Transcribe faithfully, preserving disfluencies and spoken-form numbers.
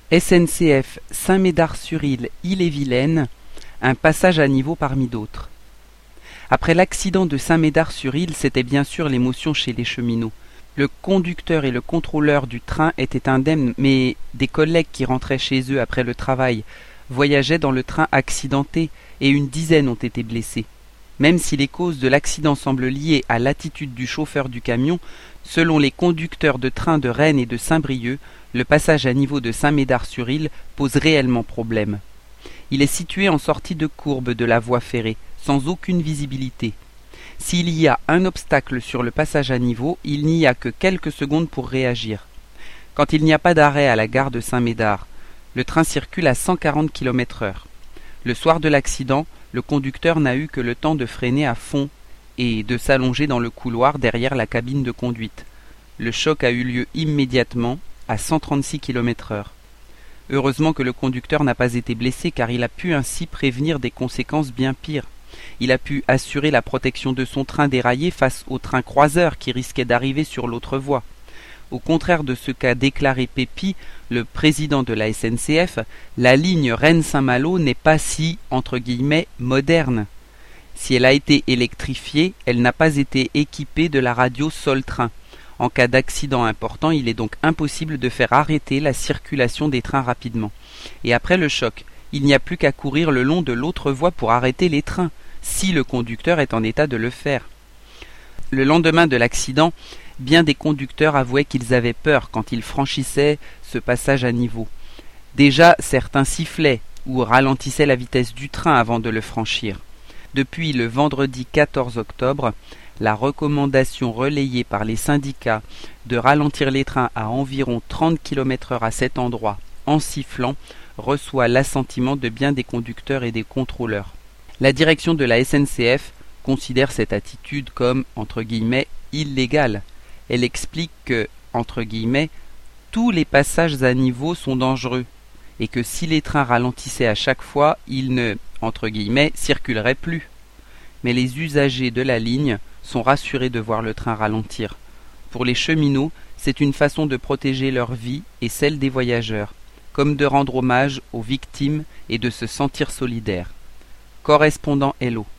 S N C F Saint-Médard-sur-Île, Ille-et-Vilaine, un passage à niveau parmi d'autres. Après l'accident de Saint-Médard-sur-Île, c'était bien sûr l'émotion chez les cheminots. Le conducteur et le contrôleur du train étaient indemnes, mais des collègues qui rentraient chez eux après le travail voyageaient dans le train accidenté et une dizaine ont été blessés. Même si les causes de l'accident semblent liées à l'attitude du chauffeur du camion, selon les conducteurs de train de Rennes et de Saint-Brieuc, le passage à niveau de Saint-Médard-sur-Île pose réellement problème. Il est situé en sortie de courbe de la voie ferrée, sans aucune visibilité. S'il y a un obstacle sur le passage à niveau, il n'y a que quelques secondes pour réagir. Quand il n'y a pas d'arrêt à la gare de Saint-Médard, le train circule à cent quarante kilomètres heure. Le soir de l'accident, le conducteur n'a eu que le temps de freiner à fond et de s'allonger dans le couloir derrière la cabine de conduite. Le choc a eu lieu immédiatement à cent trente-six kilomètres heure. Heureusement que le conducteur n'a pas été blessé car il a pu ainsi prévenir des conséquences bien pires. Il a pu assurer la protection de son train déraillé face au train croiseur qui risquait d'arriver sur l'autre voie. Au contraire de ce qu'a déclaré Pépi, le président de la S N C F, la ligne Rennes-Saint-Malo n'est pas si, entre guillemets, moderne. Si elle a été électrifiée, elle n'a pas été équipée de la radio sol-train. En cas d'accident important, il est donc impossible de faire arrêter la circulation des trains rapidement. Et après le choc, il n'y a plus qu'à courir le long de l'autre voie pour arrêter les trains, si le conducteur est en état de le faire. Le lendemain de l'accident, bien des conducteurs avouaient qu'ils avaient peur quand ils franchissaient ce passage à niveau. Déjà, certains sifflaient ou ralentissaient la vitesse du train avant de le franchir. Depuis le vendredi quatorze octobre, la recommandation relayée par les syndicats de ralentir les trains à environ trente kilomètres heure à cet endroit en sifflant reçoit l'assentiment de bien des conducteurs et des contrôleurs. La direction de la S N C F considère cette attitude comme, entre guillemets, illégale. Elle explique que, entre guillemets, tous les passages à niveau sont dangereux et que si les trains ralentissaient à chaque fois, ils ne, entre guillemets, circuleraient plus. Mais les usagers de la ligne sont rassurés de voir le train ralentir. Pour les cheminots, c'est une façon de protéger leur vie et celle des voyageurs, comme de rendre hommage aux victimes et de se sentir solidaires. Correspondant Hello.